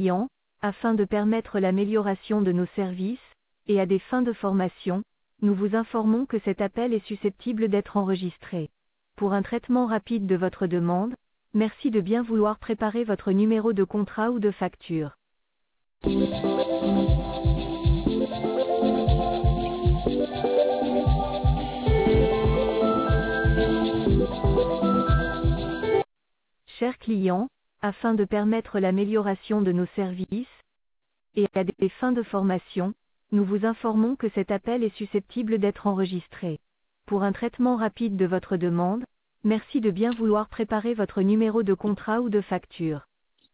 clients, afin de permettre l'amélioration de nos services, et à des fins de formation, nous vous informons que cet appel est susceptible d'être enregistré. Pour un traitement rapide de votre demande, merci de bien vouloir préparer votre numéro de contrat ou de facture. Chers clients, afin de permettre l'amélioration de nos services, et à des fins de formation, nous vous informons que cet appel est susceptible d'être enregistré. Pour un traitement rapide de votre demande, merci de bien vouloir préparer votre numéro de contrat ou de facture.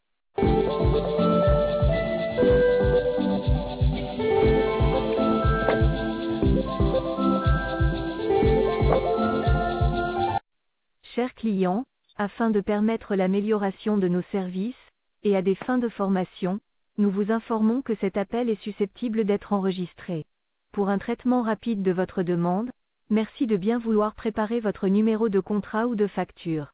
Chers clients, afin de permettre l'amélioration de nos services, et à des fins de formation, nous vous informons que cet appel est susceptible d'être enregistré. Pour un traitement rapide de votre demande, merci de bien vouloir préparer votre numéro de contrat ou de facture.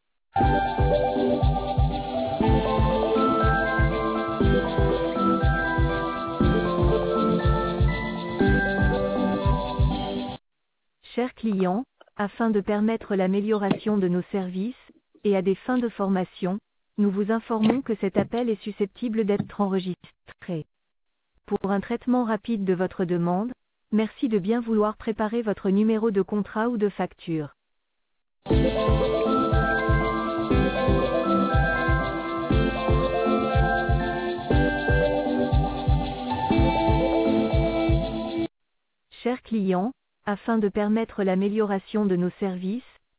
Chers clients, afin de permettre l'amélioration de nos services, et à des fins de formation, nous vous informons que cet appel est susceptible d'être enregistré. Pour un traitement rapide de votre demande, merci de bien vouloir préparer votre numéro de contrat ou de facture. Chers clients, afin de permettre l'amélioration de nos services,